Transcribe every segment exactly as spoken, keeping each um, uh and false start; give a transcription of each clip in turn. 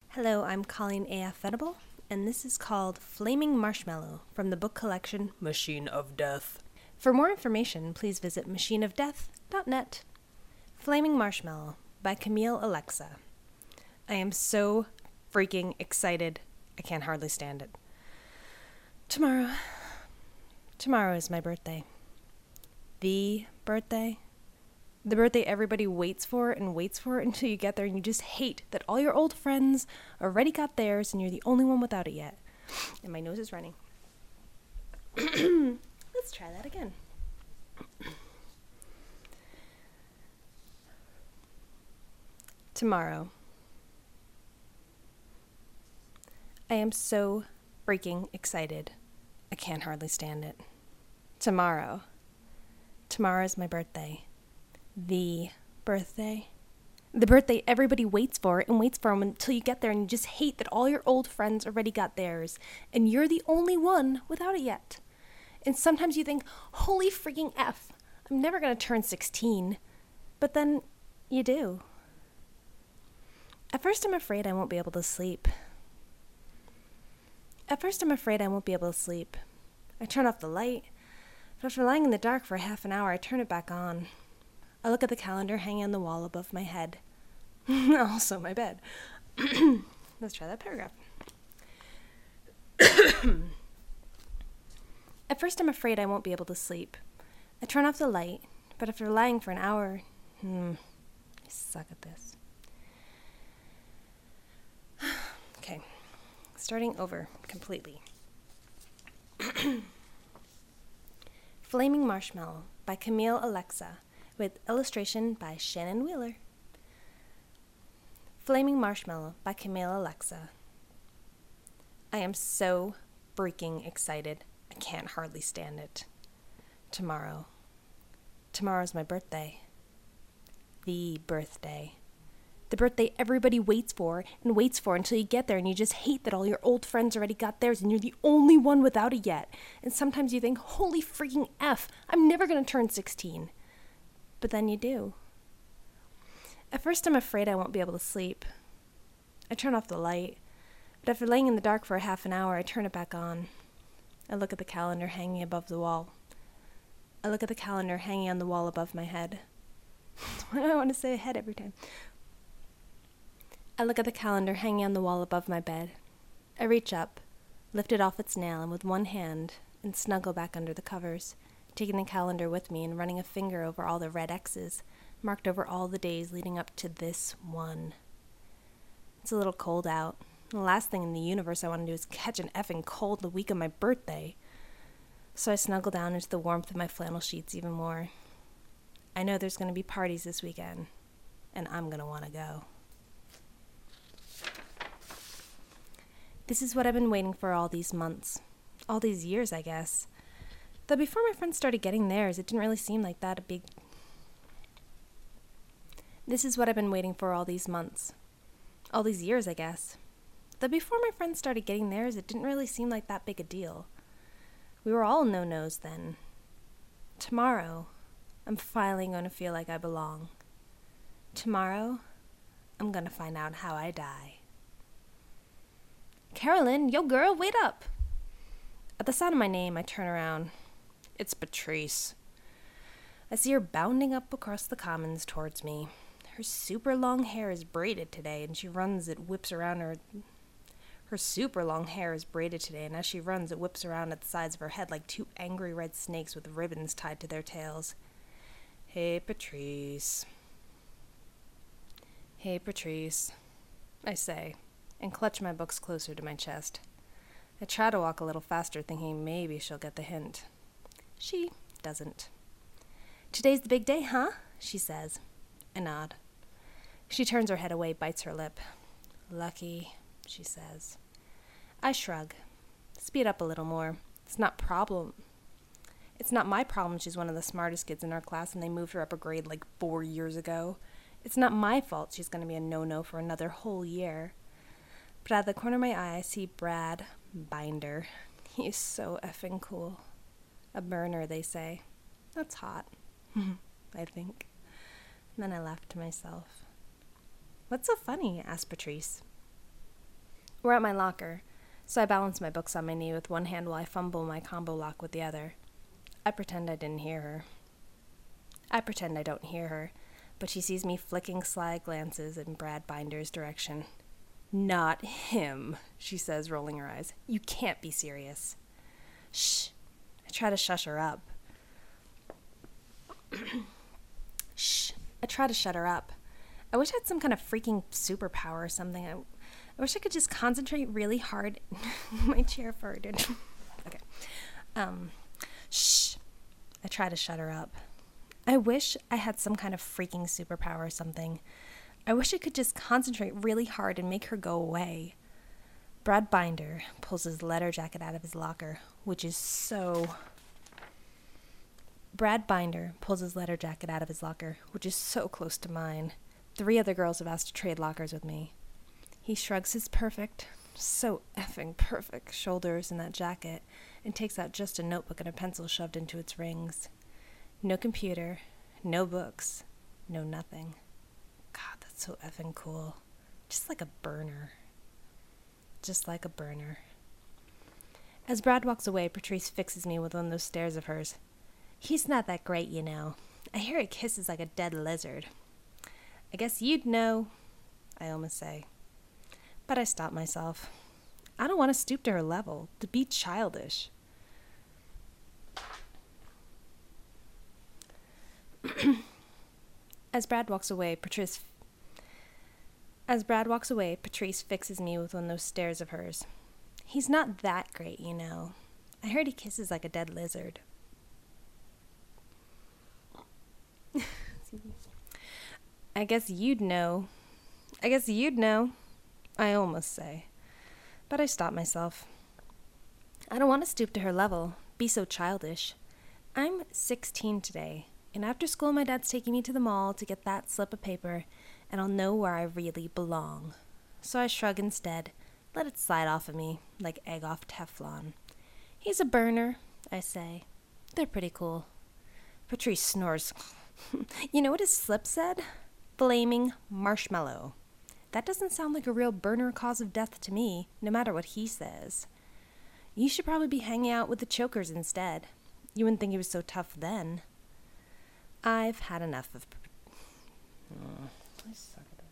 Hello, I'm Colleen A F. Venable, and this is called Flaming Marshmallow from the book collection Machine of Death. For more information, please visit machine of death dot net. Flaming Marshmallow by Camille Alexa. I am so freaking excited. I can't hardly stand it. Tomorrow. Tomorrow is my birthday. The birthday. The birthday everybody waits for and waits for until you get there and you just hate that all your old friends already got theirs and you're the only one without it yet. And my nose is running. Let's try that again. Tomorrow. I am so freaking excited. I can't hardly stand it. Tomorrow. Tomorrow is my birthday. The birthday. The birthday everybody waits for and waits for until you get there and you just hate that all your old friends already got theirs and you're the only one without it yet. And sometimes you think, holy freaking F, I'm never going to turn sixteen. But then you do. At first I'm afraid I won't be able to sleep. At first I'm afraid I won't be able to sleep. I turn off the light, but after lying in the dark for half an hour I turn it back on. I look at the calendar hanging on the wall above my head. Also my bed. Let's try that paragraph. At first I'm afraid I won't be able to sleep. I turn off the light, but after lying for an hour, hmm, I suck at this. Okay, starting over completely. Flaming Marshmallow by Camille Alexa, with illustration by Shannon Wheeler. Flaming Marshmallow by Camille Alexa. I am so freaking excited. I can't hardly stand it. Tomorrow. Tomorrow's my birthday. The birthday. The birthday everybody waits for and waits for until you get there and you just hate that all your old friends already got theirs and you're the only one without it yet. And sometimes you think, holy freaking F, I'm never going to turn sixteen. But then you do. At first I'm afraid I won't be able to sleep. I turn off the light, but after laying in the dark for a half an hour, I turn it back on. I look at the calendar hanging above the wall. I look at the calendar hanging on the wall above my head. Why do I want to say head every time? I look at the calendar hanging on the wall above my bed. I reach up, lift it off its nail, and with one hand, and snuggle back under the covers, taking the calendar with me and running a finger over all the red X's, marked over all the days leading up to this one. It's a little cold out. The last thing in the universe I want to do is catch an effing cold the week of my birthday. So I snuggle down into the warmth of my flannel sheets even more. I know there's going to be parties this weekend, and I'm going to want to go. This is what I've been waiting for all these months. All these years, I guess. Though before my friends started getting theirs, it didn't really seem like that a big... This is what I've been waiting for all these months. All these years, I guess. Though before my friends started getting theirs, it didn't really seem like that big a deal. We were all no-nos then. Tomorrow, I'm finally going to feel like I belong. Tomorrow, I'm going to find out how I die. Carolyn, yo girl, wait up! At the sound of my name, I turn around. It's Patrice. I see her bounding up across the commons towards me. Her super long hair is braided today, and she runs, it whips around her... Her super long hair is braided today, and as she runs, it whips around at the sides of her head like two angry red snakes with ribbons tied to their tails. Hey, Patrice. Hey, Patrice, I say, and clutch my books closer to my chest. I try to walk a little faster, thinking maybe she'll get the hint. She doesn't. Today's the big day, huh? She says. I nod. She turns her head away, bites her lip. Lucky, she says. I shrug. Speed up a little more. It's not problem. It's not my problem she's one of the smartest kids in our class and they moved her up a grade like four years ago. It's not my fault she's going to be a no-no for another whole year. But out of the corner of my eye, I see Brad Binder. He is so effing cool. A burner, they say. That's hot, I think. And then I laughed to myself. What's so funny? Asked Patrice. We're at my locker, so I balance my books on my knee with one hand while I fumble my combo lock with the other. I pretend I didn't hear her. I pretend I don't hear her, but she sees me flicking sly glances in Brad Binder's direction. "Not him," she says, rolling her eyes. "You can't be serious." "Shh." I try to shush her up. Shh. I try to shut her up. I wish I had some kind of freaking superpower or something. I, I wish I could just concentrate really hard. My chair farted. Okay. Um, shh. I try to shut her up. I wish I had some kind of freaking superpower or something. I wish I could just concentrate really hard and make her go away. Brad Binder pulls his letter jacket out of his locker, which is so... Brad Binder pulls his letter jacket out of his locker, which is so close to mine. Three other girls have asked to trade lockers with me. He shrugs his perfect, so effing perfect shoulders in that jacket and takes out just a notebook and a pencil shoved into its rings. No computer, no books, no nothing. God, that's so effing cool. Just like a burner. Just like a burner. As Brad walks away, Patrice fixes me with one of those stares of hers. "He's not that great, you know. I hear he kisses like a dead lizard." "I guess you'd know," I almost say. But I stop myself. I don't want to stoop to her level, to be childish. As Brad walks away, Patrice... As Brad walks away, Patrice fixes me with one of those stares of hers. "He's not that great, you know. I heard he kisses like a dead lizard." I guess you'd know. I guess you'd know, I almost say. But I stop myself. I don't want to stoop to her level, be so childish. I'm sixteen today, and after school my dad's taking me to the mall to get that slip of paper, and I'll know where I really belong. So I shrug instead, let it slide off of me like egg off Teflon. "He's a burner," I say. "They're pretty cool." Patrice snores. You know what his slip said? Flaming marshmallow. That doesn't sound like a real burner cause of death to me, no matter what he says. You should probably be hanging out with the chokers instead. You wouldn't think he was so tough then. I've had enough of... Oh, I suck at this.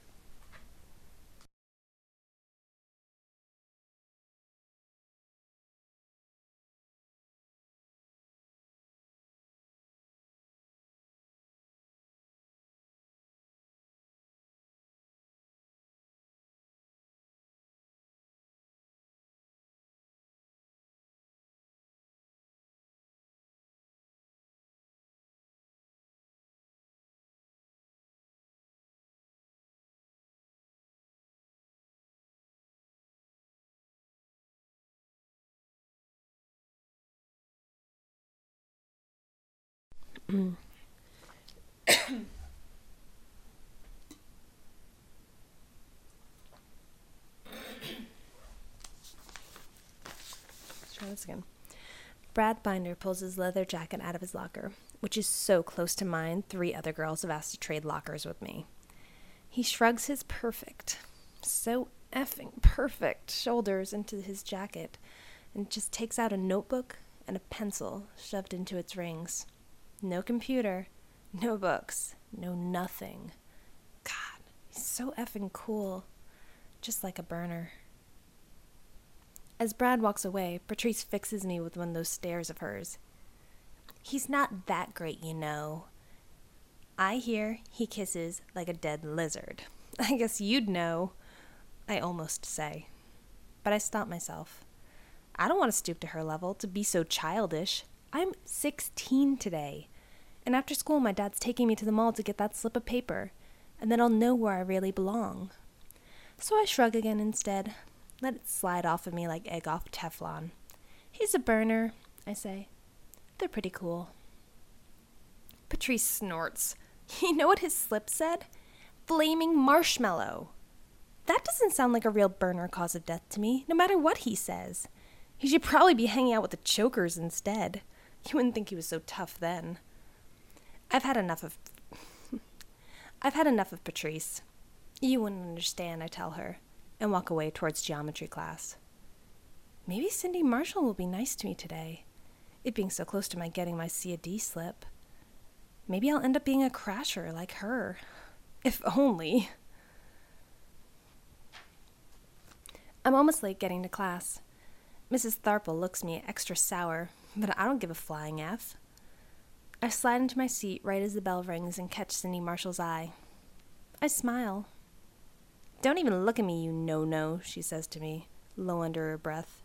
Let's try this again. Brad Binder pulls his leather jacket out of his locker, which is so close to mine, three other girls have asked to trade lockers with me. He shrugs his perfect, so effing perfect shoulders into his jacket and just takes out a notebook and a pencil shoved into its rings. No computer, no books, no nothing. God, he's so effing cool. Just like a burner. As Brad walks away, Patrice fixes me with one of those stares of hers. He's not that great, you know. I hear he kisses like a dead lizard. I guess you'd know, I almost say. But I stop myself. I don't want to stoop to her level, to be so childish. I'm sixteen today. And after school, my dad's taking me to the mall to get that slip of paper, and then I'll know where I really belong. So I shrug again instead, let it slide off of me like egg off Teflon. He's a burner, I say. They're pretty cool. Patrice snorts. You know what his slip said? Flaming marshmallow. That doesn't sound like a real burner cause of death to me, no matter what he says. He should probably be hanging out with the chokers instead. You wouldn't think he was so tough then. I've had enough of... I've had enough of Patrice. You wouldn't understand, I tell her. and walk away towards geometry class. Maybe Cindy Marshall will be nice to me today, it being so close to my getting my C A D slip. Maybe I'll end up being a crasher like her. If only. I'm almost late getting to class. Missus Tharple looks me extra sour, but I don't give a flying F. I slide into my seat right as the bell rings and catch Cindy Marshall's eye. I smile. "Don't even look at me, you no-no," she says to me, low under her breath.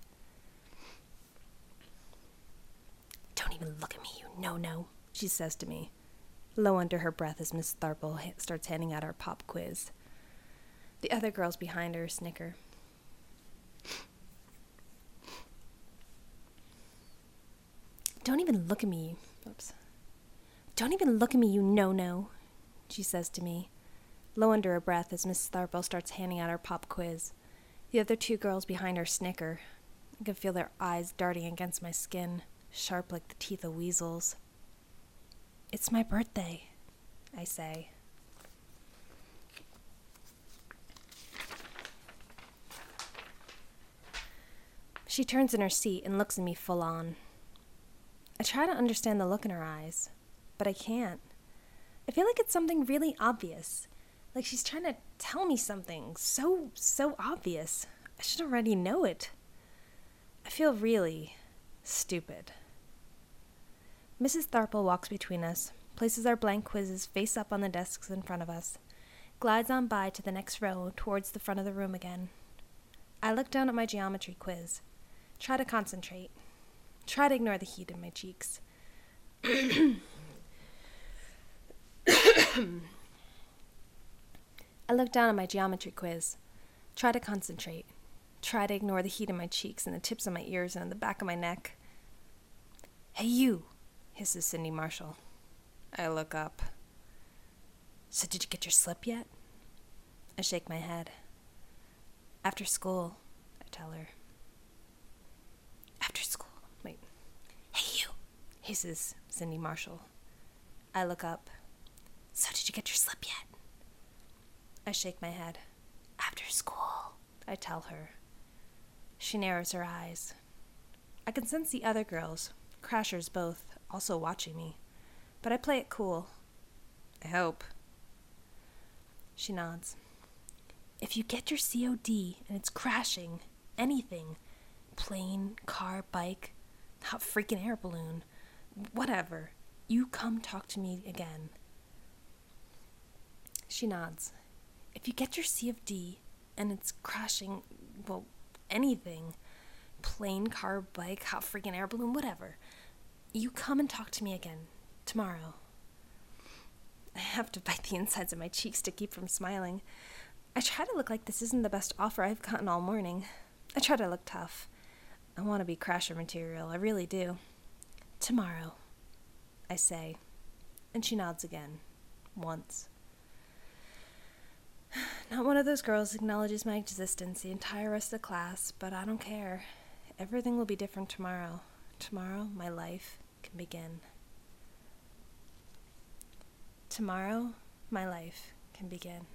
"Don't even look at me, you no-no," she says to me, low under her breath as Miss Tharple ha- starts handing out our pop quiz. The other girls behind her snicker. "Don't even look at me. Oops. Don't even look at me, you no-no," she says to me, low under her breath as Miss Tharple starts handing out our pop quiz. The other two girls behind her snicker. I can feel their eyes darting against my skin, sharp like the teeth of weasels. "It's my birthday," I say. She turns in her seat and looks at me full on. I try to understand the look in her eyes, but I can't. I feel like it's something really obvious, like she's trying to tell me something so, so obvious. I should already know it. I feel really stupid. Missus Tharple walks between us, places our blank quizzes face up on the desks in front of us, glides on by to the next row towards the front of the room again. I look down at my geometry quiz, try to concentrate, try to ignore the heat in my cheeks. I look down at my geometry quiz, try to concentrate, try to ignore the heat in my cheeks and the tips of my ears and on the back of my neck. "Hey, you," hisses Cindy Marshall. I look up. "So did you get your slip yet?" I shake my head. "After school," I tell her. "After school." Wait. "Hey, you," hisses Cindy Marshall. I look up. "So did you get your slip yet?" I shake my head. "After school," I tell her. She narrows her eyes. I can sense the other girls, crashers both, also watching me, but I play it cool. I hope. She nods. "If you get your C O D and it's crashing, anything, plane, car, bike, hot freaking air balloon, whatever, you come talk to me again." She nods. "If you get your C of D and it's crashing, well, anything, plane, car, bike, hot freaking air balloon, whatever, you come and talk to me again tomorrow." I have to bite the insides of my cheeks to keep from smiling. I try to look like this isn't the best offer I've gotten all morning. I try to look tough. I want to be crasher material, I really do. "Tomorrow," I say, and she nods again, once. Not one of those girls acknowledges my existence the entire rest of the class, but I don't care. Everything will be different tomorrow. Tomorrow, my life can begin. Tomorrow, my life can begin.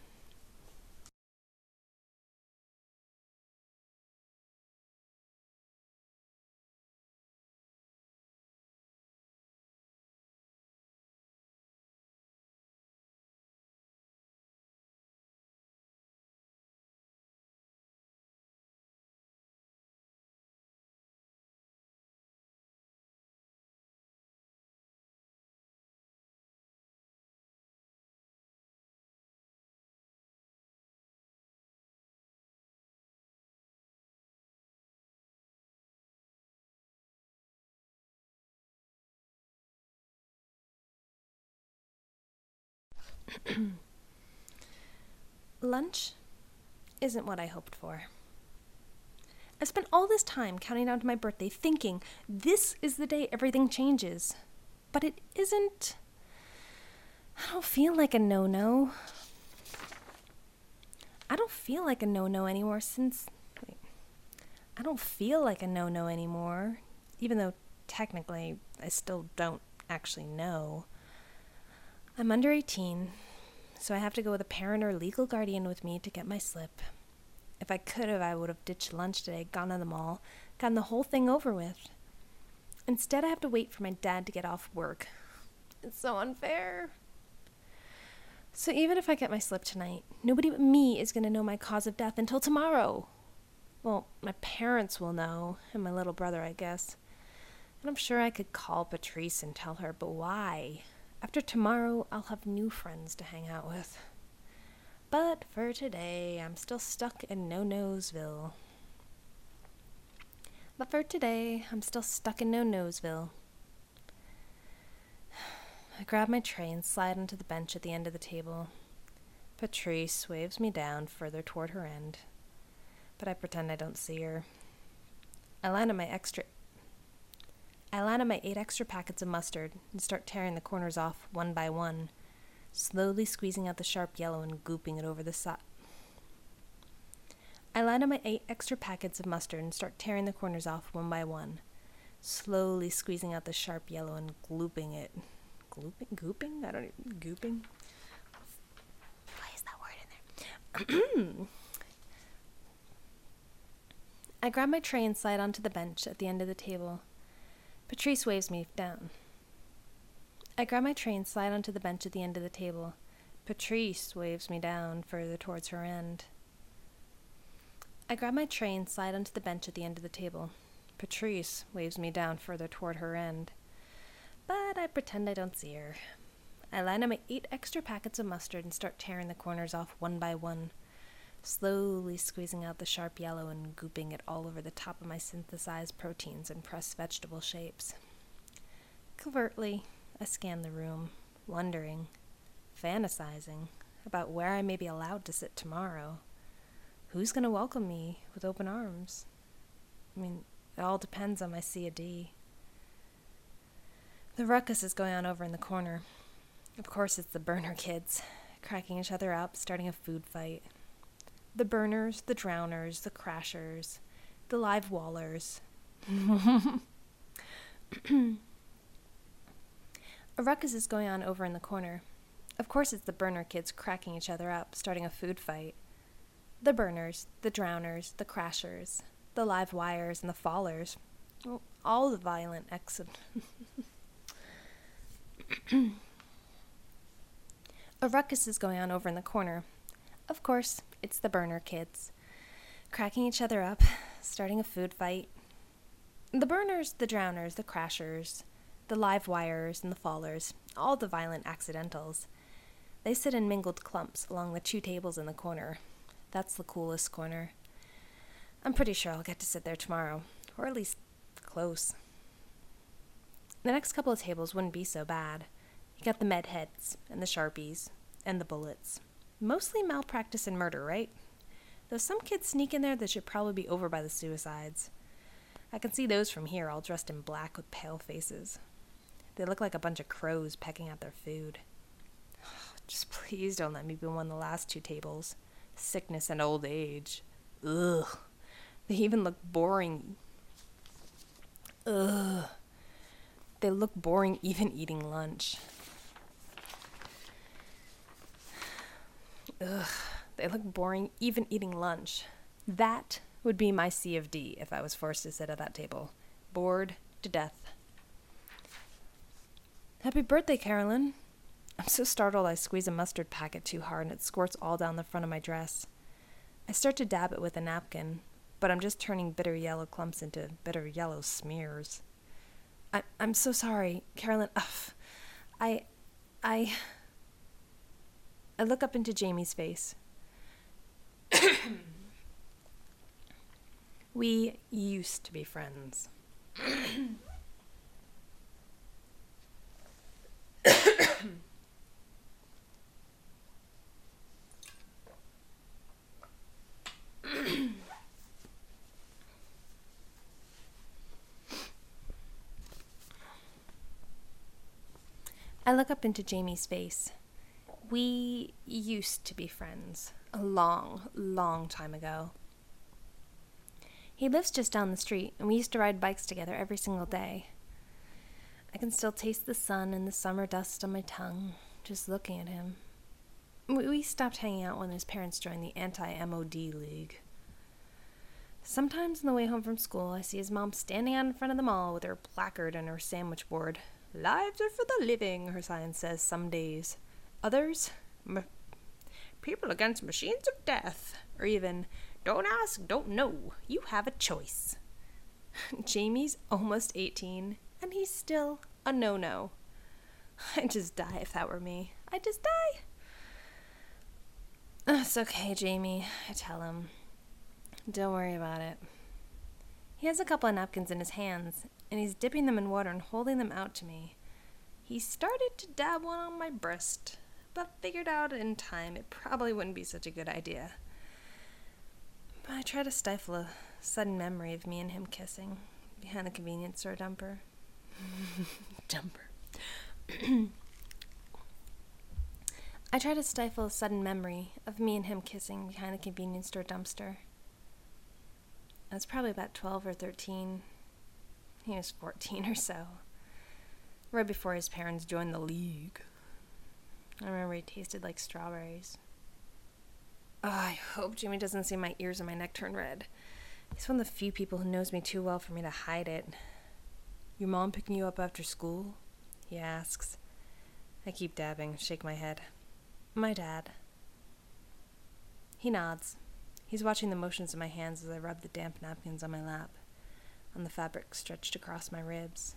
Lunch isn't what I hoped for. I spent all this time counting down to my birthday thinking this is the day everything changes. But it isn't. I don't feel like a no-no. I don't feel like a no-no anymore since... Wait. I don't feel like a no-no anymore, even though technically I still don't actually know. I'm under eighteen, so I have to go with a parent or legal guardian with me to get my slip. If I could have, I would have ditched lunch today, gone to the mall, gotten the whole thing over with. Instead, I have to wait for my dad to get off work. It's so unfair. So even if I get my slip tonight, nobody but me is going to know my cause of death until tomorrow. Well, my parents will know, and my little brother, I guess. And I'm sure I could call Patrice and tell her, but why? After tomorrow, I'll have new friends to hang out with. But for today, I'm still stuck in No-Noseville. But for today, I'm still stuck in No-Noseville. I grab my tray and slide onto the bench at the end of the table. Patrice waves me down further toward her end, but I pretend I don't see her. I line up my extra... I line up my eight extra packets of mustard and start tearing the corners off one by one, slowly squeezing out the sharp yellow and gooping it over the side. I line up my eight extra packets of mustard and start tearing the corners off one by one, slowly squeezing out the sharp yellow and glooping it. Glooping? Gooping? I don't even... Gooping? Why is that word in there? I grab my tray and slide onto the bench at the end of the table. Patrice waves me down. I grab my tray and slide onto the bench at the end of the table. Patrice waves me down further towards her end. I grab my tray and slide onto the bench at the end of the table. Patrice waves me down further toward her end. But I pretend I don't see her. I line up my eight extra packets of mustard and start tearing the corners off one by one, slowly squeezing out the sharp yellow and gooping it all over the top of my synthesized proteins and pressed vegetable shapes. Covertly, I scan the room, wondering, fantasizing, about where I may be allowed to sit tomorrow. Who's going to welcome me with open arms? I mean, it all depends on my C A D. The ruckus is going on over in the corner. Of course, it's the burner kids, cracking each other up, starting a food fight. The burners, the drowners, the crashers, the live wallers. A ruckus is going on over in the corner. Of course, it's the burner kids cracking each other up, starting a food fight. The burners, the drowners, the crashers, the live wires, and the fallers. Well, all the violent exit. A ruckus is going on over in the corner. Of course, it's the burner kids, cracking each other up, starting a food fight. The burners, the drowners, the crashers, the live wires, and the fallers, all the violent accidentals. They sit in mingled clumps along the two tables in the corner. That's the coolest corner. I'm pretty sure I'll get to sit there tomorrow, or at least close. The next couple of tables wouldn't be so bad. You got the med heads, and the sharpies, and the bullets. Mostly malpractice and murder, right? Though some kids sneak in there that should probably be over by the suicides. I can see those from here, all dressed in black with pale faces. They look like a bunch of crows pecking at their food. Just please don't let me be one of the last two tables. Sickness and old age. Ugh. They even look boring. Ugh. They look boring even eating lunch. Ugh. They look boring even eating lunch. That would be my C of D if I was forced to sit at that table. Bored to death. Happy birthday, Carolyn. I'm so startled I squeeze a mustard packet too hard and it squirts all down the front of my dress. I start to dab it with a napkin, but I'm just turning bitter yellow clumps into bitter yellow smears. I, I'm so sorry, Carolyn. Ugh. I, I, I look up into Jamie's face. We used to be friends. I look up into Jamie's face. We used to be friends. A long, long time ago. He lives just down the street, and we used to ride bikes together every single day. I can still taste the sun and the summer dust on my tongue, just looking at him. We stopped hanging out when his parents joined the anti-M O D league. Sometimes on the way home from school, I see his mom standing out in front of the mall with her placard and her sandwich board. Lives are for the living, her sign says some days. Others, m- people against machines of death. Or even, don't ask, don't know, you have a choice. Jamie's almost eighteen, and he's still a no-no. I'd just die if that were me. I'd just die. It's okay, Jamie, I tell him. Don't worry about it. He has a couple of napkins in his hands, and he's dipping them in water and holding them out to me. He started to dab one on my breast, but figured out in time it probably wouldn't be such a good idea. But I try to stifle a sudden memory of me and him kissing behind the convenience store dumper. Dumper. I try to stifle a sudden memory of me and him kissing behind the convenience store dumpster. I was probably about twelve or thirteen. He was fourteen or so. Right before his parents joined the league. I remember he tasted like strawberries. Oh, I hope Jimmy doesn't see my ears and my neck turn red. He's one of the few people who knows me too well for me to hide it. Your mom picking you up after school? He asks. I keep dabbing, shake my head. My dad. He nods. He's watching the motions of my hands as I rub the damp napkins on my lap, on the fabric stretched across my ribs.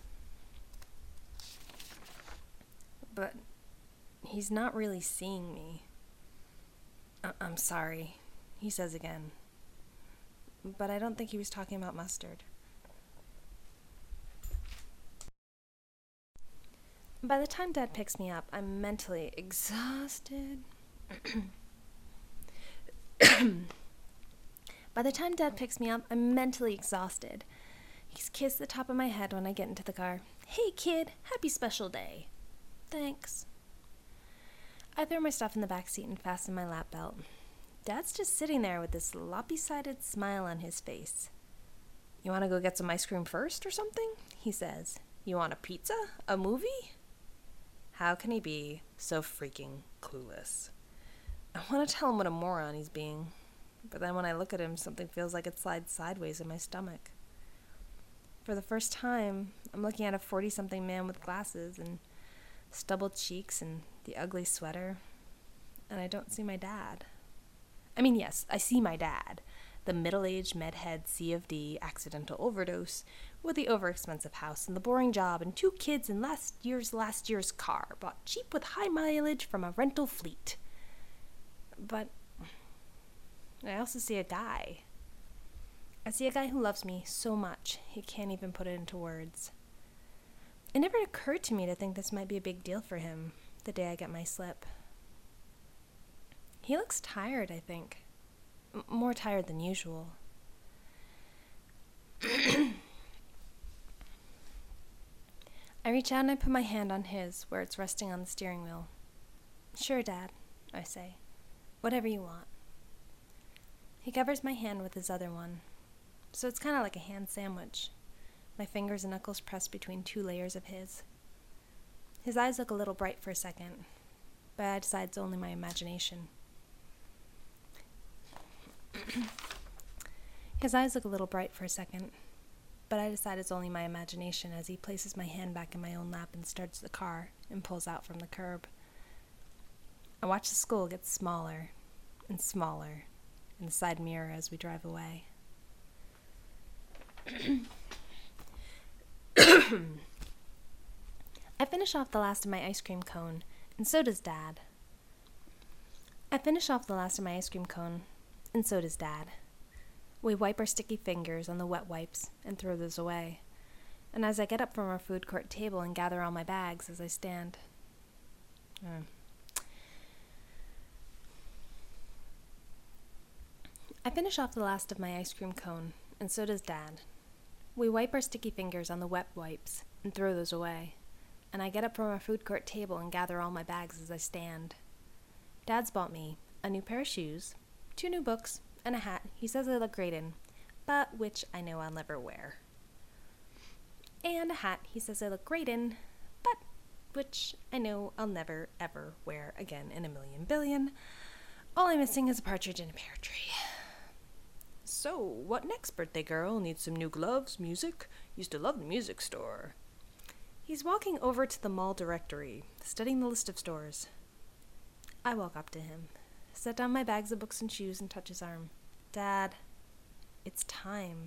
But he's not really seeing me. I- I'm sorry, he says again. But I don't think he was talking about mustard. By the time Dad picks me up, I'm mentally exhausted. By the time Dad picks me up, I'm mentally exhausted. He's kissed the top of my head when I get into the car. Hey, kid, happy special day. Thanks. I throw my stuff in the back seat and fasten my lap belt. Dad's just sitting there with this lopsided smile on his face. You want to go get some ice cream first or something? He says. You want a pizza? A movie? How can he be so freaking clueless? I want to tell him what a moron he's being. But then when I look at him, something feels like it slides sideways in my stomach. For the first time, I'm looking at a forty-something man with glasses and stubbled cheeks and the ugly sweater, and I don't see my dad. I mean, yes, I see my dad, the middle-aged medhead C of D accidental overdose with the overexpensive house and the boring job and two kids and last year's last year's car, bought cheap with high mileage from a rental fleet. But I also see a guy. I see a guy who loves me so much he can't even put it into words. It never occurred to me to think this might be a big deal for him the day I get my slip. He looks tired, I think. M- more tired than usual. I reach out and I put my hand on his where it's resting on the steering wheel. Sure, Dad, I say. Whatever you want. He covers my hand with his other one, so it's kind of like a hand sandwich. My fingers and knuckles pressed between two layers of his. His eyes look a little bright for a second, but I decide it's only my imagination. His eyes look a little bright for a second, but I decide it's only my imagination as he places my hand back in my own lap and starts the car and pulls out from the curb. I watch the school get smaller and smaller in the side mirror as we drive away. I finish off the last of my ice cream cone, and so does Dad. I finish off the last of my ice cream cone, and so does Dad. We wipe our sticky fingers on the wet wipes and throw those away. And as I get up from our food court table and gather all my bags as I stand. Uh, I finish off the last of my ice cream cone, and so does Dad. We wipe our sticky fingers on the wet wipes and throw those away. And I get up from our food court table and gather all my bags as I stand. Dad's bought me a new pair of shoes, two new books, and a hat he says I look great in, but which I know I'll never wear. And a hat he says I look great in, but which I know I'll never, ever wear again in a million billion. All I'm missing is a partridge in a pear tree. So, what next, birthday girl? Need some new gloves, music? Used to love the music store. He's walking over to the mall directory, studying the list of stores. I walk up to him, set down my bags of books and shoes, and touch his arm. Dad, it's time.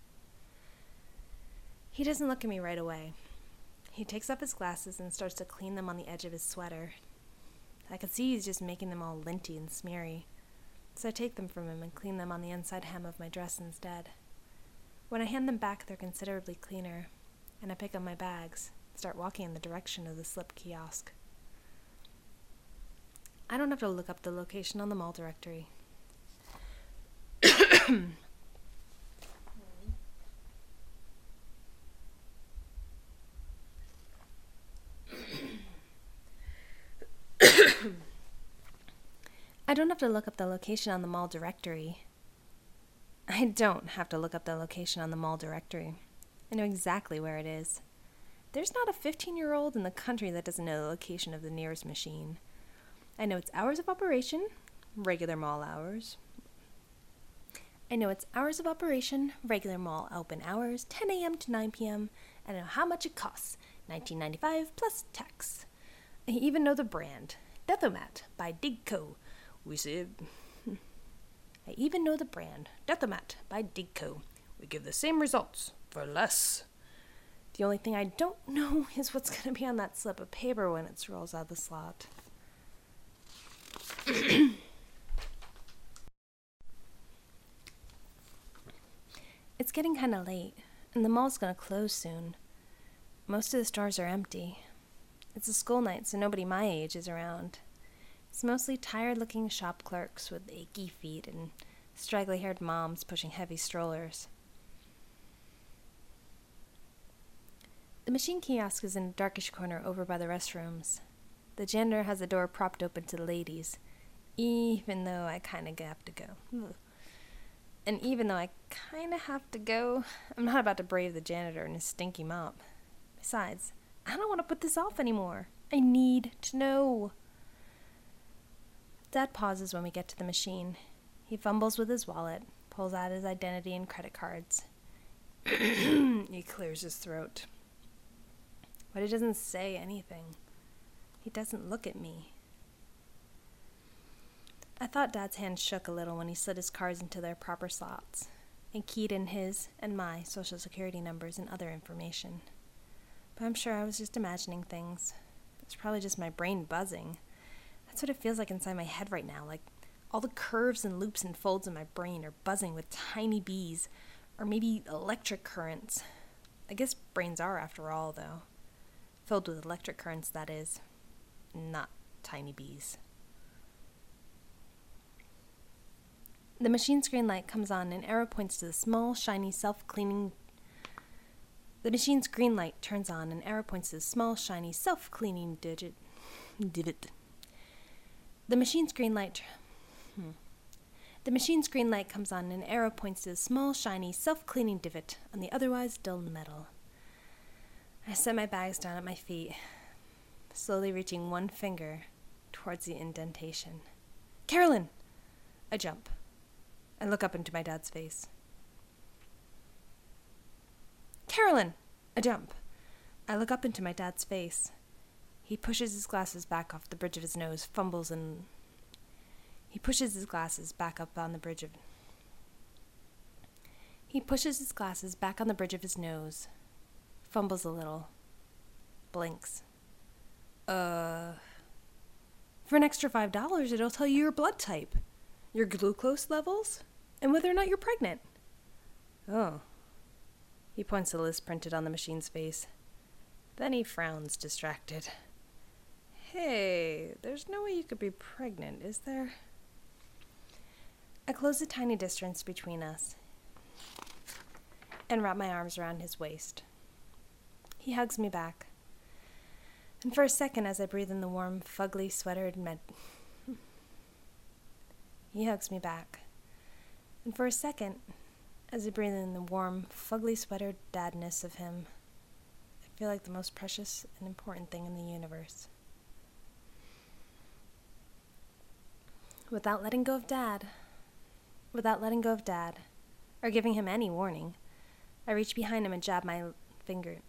He doesn't look at me right away. He takes off his glasses and starts to clean them on the edge of his sweater. I can see he's just making them all linty and smeary. So I take them from him and clean them on the inside hem of my dress instead. When I hand them back, they're considerably cleaner, and I pick up my bags and start walking in the direction of the slip kiosk. I don't have to look up the location on the mall directory. I don't have to look up the location on the mall directory. I don't have to look up the location on the mall directory. I know exactly where it is. There's not a fifteen-year-old in the country that doesn't know the location of the nearest machine. I know its hours of operation, regular mall hours. I know its hours of operation, regular mall open hours, ten a.m. to nine p.m., and I know how much it costs, nineteen ninety-five plus tax. I even know the brand, Deathomat by Digco. We said, I even know the brand, Deathomat by Digco. We give the same results for less. The only thing I don't know is what's going to be on that slip of paper when it rolls out of the slot. It's getting kind of late, and the mall's going to close soon. Most of the stores are empty. It's a school night, so nobody my age is around. It's mostly tired-looking shop clerks with achy feet and straggly-haired moms pushing heavy strollers. The machine kiosk is in a darkish corner over by the restrooms. The janitor has the door propped open to the ladies, even though I kind of have to go. Ugh. And even though I kind of have to go, I'm not about to brave the janitor and his stinky mop. Besides, I don't want to put this off anymore. I need to know. Dad pauses when we get to the machine. He fumbles with his wallet, pulls out his identity and credit cards. He clears his throat. But he doesn't say anything. He doesn't look at me. I thought Dad's hand shook a little when he slid his cards into their proper slots and keyed in his and my social security numbers and other information. But I'm sure I was just imagining things. It's probably just my brain buzzing. That's what it feels like inside my head right now, like all the curves and loops and folds in my brain are buzzing with tiny bees, or maybe electric currents. I guess brains are, after all, though. Filled with electric currents, that is. Not tiny bees. The machine's green light comes on and arrow points to the small, shiny, self-cleaning... The machine's green light turns on and arrow points to the small, shiny, self-cleaning digit... divot. The machine's green light... Hmm. The machine's green light comes on and arrow points to the small, shiny, self-cleaning divot on the otherwise dull metal. I set my bags down at my feet, slowly reaching one finger towards the indentation. Carolyn! I jump. I look up into my dad's face. Carolyn! I jump. I look up into my dad's face. He pushes his glasses back off the bridge of his nose, fumbles and... He pushes his glasses back up on the bridge of... He pushes his glasses back on the bridge of his nose, fumbles a little, blinks. Uh... For an extra five dollars, it'll tell you your blood type, your glucose levels, and whether or not you're pregnant. Oh. He points to the list printed on the machine's face. Then he frowns, distracted. Hey, there's no way you could be pregnant, is there? I close the tiny distance between us and wrap my arms around his waist. He hugs me back. And for a second, as I breathe in the warm, fugly, sweatered med... He hugs me back. And for a second, as I breathe in the warm, fugly, sweatered dadness of him, I feel like the most precious and important thing in the universe. Without letting go of Dad, without letting go of Dad, or giving him any warning. I reach behind him and jab my finger.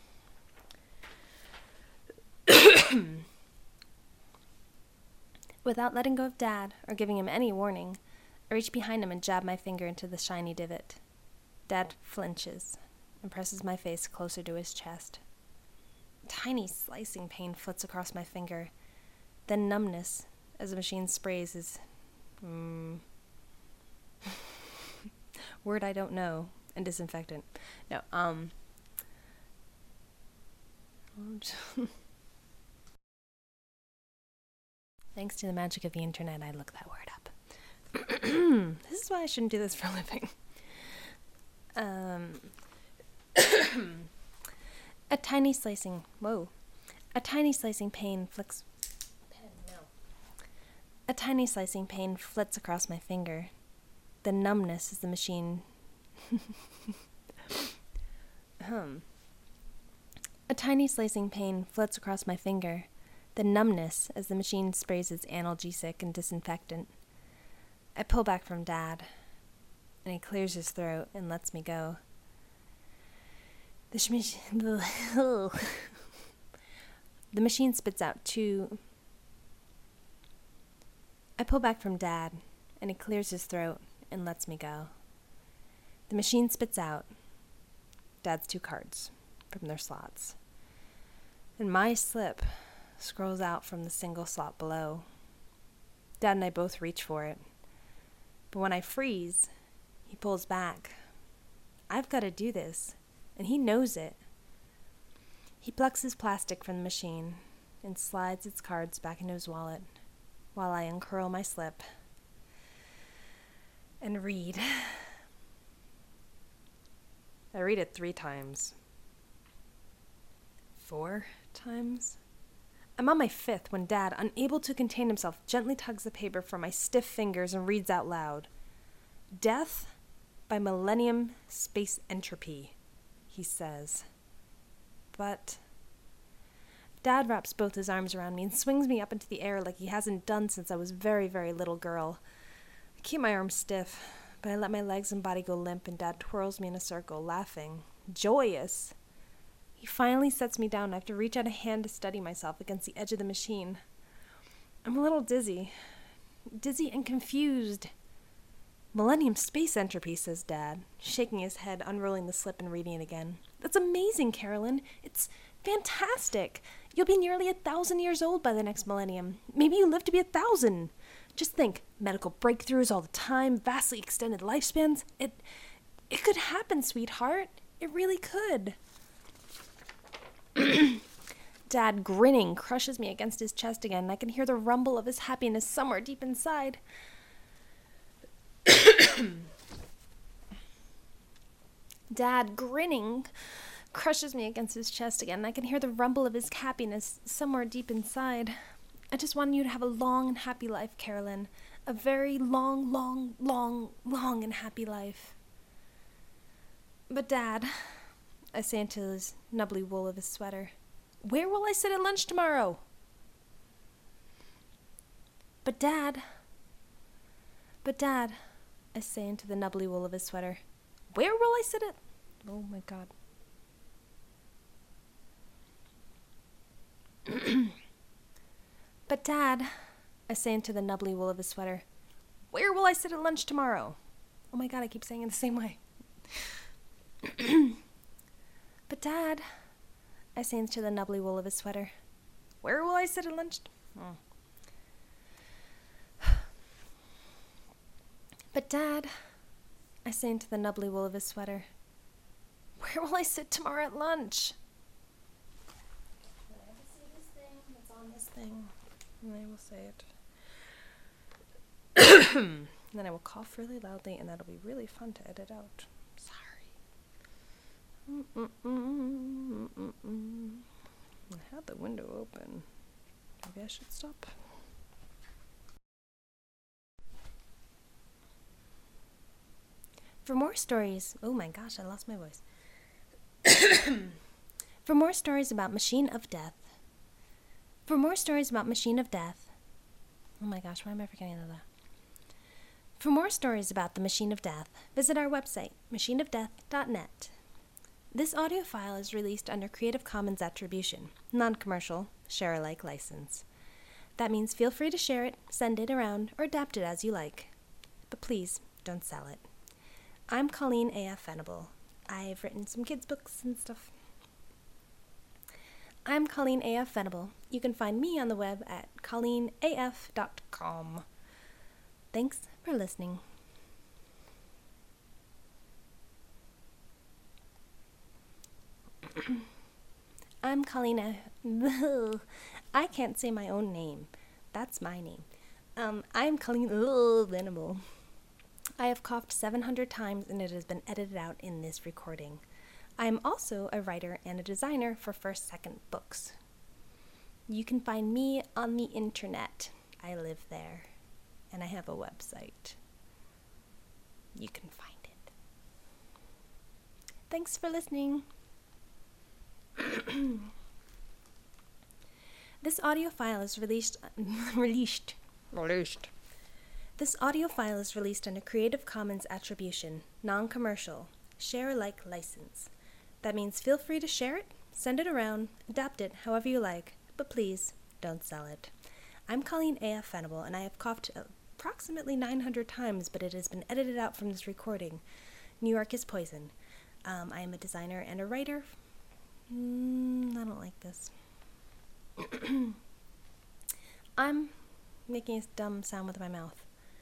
Without letting go of Dad or giving him any warning, I reach behind him and jab my finger into the shiny divot. Dad flinches and presses my face closer to his chest. Tiny slicing pain flits across my finger, then numbness as the machine sprays his mm, word I don't know, and disinfectant. No, um thanks to the magic of the internet, I looked that word up. This is why I shouldn't do this for a living. Um, a tiny slicing, whoa, a tiny slicing pain flicks, pen, no. A tiny slicing pain flits across my finger. The numbness as the machine, um, a tiny slicing pain flits across my finger. The numbness as the machine sprays its analgesic and disinfectant. I pull back from Dad, and he clears his throat and lets me go. The, sh- the machine spits out two... I pull back from Dad, and he clears his throat and lets me go. The machine spits out Dad's two cards from their slots, and my slip scrolls out from the single slot below. Dad and I both reach for it, but when I freeze, he pulls back. I've got to do this, and he knows it. He plucks his plastic from the machine and slides its cards back into his wallet while I uncurl my slip and read. I read it three times. Four times? I'm on my fifth when Dad, unable to contain himself, gently tugs the paper from my stiff fingers and reads out loud. Death by Millennium Space Entropy, he says. But Dad wraps both his arms around me and swings me up into the air like he hasn't done since I was a very, very little girl. I keep my arms stiff, but I let my legs and body go limp, and Dad twirls me in a circle, laughing, joyous. He finally sets me down. I have to reach out a hand to steady myself against the edge of the machine. I'm a little dizzy. Dizzy and confused. Millennium Space Entropy, says Dad, shaking his head, unrolling the slip and reading it again. That's amazing, Carolyn. It's fantastic. You'll be nearly a thousand years old by the next millennium. Maybe you live to be a thousand. Just think, medical breakthroughs all the time, vastly extended lifespans. It, it could happen, sweetheart. It really could. Dad, grinning, crushes me against his chest again, and I can hear the rumble of his happiness somewhere deep inside. Dad, grinning, crushes me against his chest again, and I can hear the rumble of his happiness somewhere deep inside. I just want you to have a long and happy life, Carolyn. A very long, long, long, long and happy life. But Dad, I say into his nubbly wool of his sweater, where will I sit at lunch tomorrow? But Dad, but Dad, I say into the nubbly wool of his sweater, where will I sit at? Oh my God. But Dad, I say into the nubbly wool of his sweater, where will I sit at lunch tomorrow? Oh my God, I keep saying it the same way. But Dad, I say into the nubbly wool of his sweater, where will I sit at lunch? Oh. But Dad, I say into the nubbly wool of his sweater, where will I sit tomorrow at lunch? Did I ever say this thing that's on this thing? And I will say it. And then I will cough really loudly, and that'll be really fun to edit out. Sorry. Mm-mm-mm, mm-mm. I had the window open. Maybe I should stop. For more stories, oh my gosh, I lost my voice. For more stories about Machine of Death. For more stories about Machine of Death. Oh my gosh, why am I forgetting that? For more stories about the Machine of Death, visit our website, machine of death dot net. This audio file is released under Creative Commons Attribution, non-commercial, share-alike license. That means feel free to share it, send it around, or adapt it as you like. But please, don't sell it. I'm Colleen A F Venable. I've written some kids' books and stuff. I'm Colleen A F Venable. You can find me on the web at colleen a f dot com. Thanks for listening. I'm Colleen A- I can't say my own name. That's my name. Um, I'm Colleen Venable. I have coughed seven hundred times and it has been edited out in this recording. I am also a writer and a designer for First Second Books. You can find me on the internet. I live there. And I have a website. You can find it. Thanks for listening. This audio file is released released released. This audio file is released under Creative Commons Attribution, non-commercial, share-alike license. That means feel free to share it, send it around, adapt it however you like, but please don't sell it. I'm Colleen A F Venable, and I have coughed approximately nine hundred times, but it has been edited out from this recording. New York is poison. Um, I am a designer and a writer. Mm, I don't like this. I'm making a dumb sound with my mouth.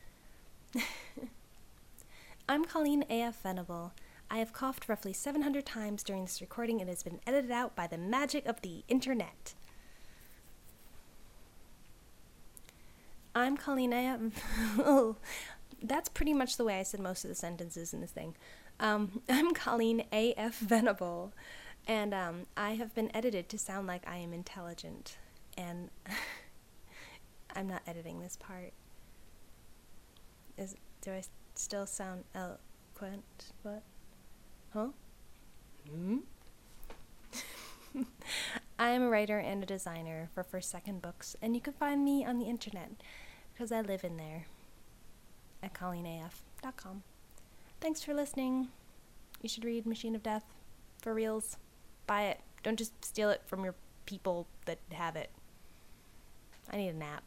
I'm Colleen A F Venable. I have coughed roughly seven hundred times during this recording and it has been edited out by the magic of the internet. I'm Colleen A F Oh, that's pretty much the way I said most of the sentences in this thing. Um, I'm Colleen A F Venable, and um, I have been edited to sound like I am intelligent, and I'm not editing this part. Is do I still sound eloquent? What? Huh? Hmm? I am a writer and a designer for First Second Books, and you can find me on the internet because I live in there at colleen a f dot com. Thanks for listening. You should read Machine of Death for reals. Buy it. Don't just steal it from your people that have it. I need a nap.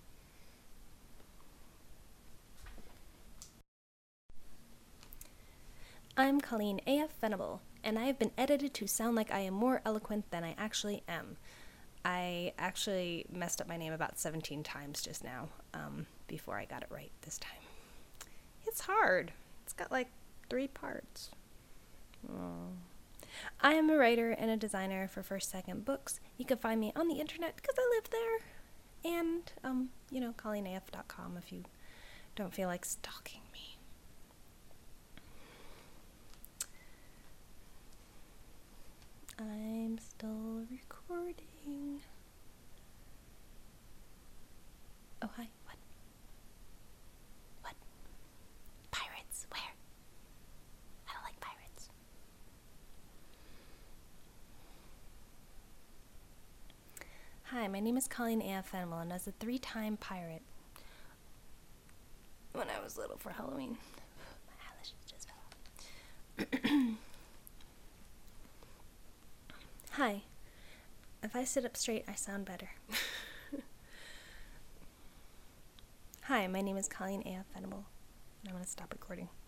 I'm Colleen A F Venable, and I have been edited to sound like I am more eloquent than I actually am. I actually messed up my name about seventeen times just now, um, before I got it right this time. It's hard. It's got like three parts. Oh. I am a writer and a designer for First Second Books. You can find me on the internet because I live there. And, um, you know, colleen a f dot com if you don't feel like stalking me. I'm still recording. Oh, hi. What? What? Pirates? Where? I don't like pirates. Hi, my name is Colleen A F Venable, and as a three-time pirate when I was little for Halloween. My eyelashes just fell off. Hi. If I sit up straight, I sound better. Hi, my name is Colleen A F Venable, and I'm going to stop recording.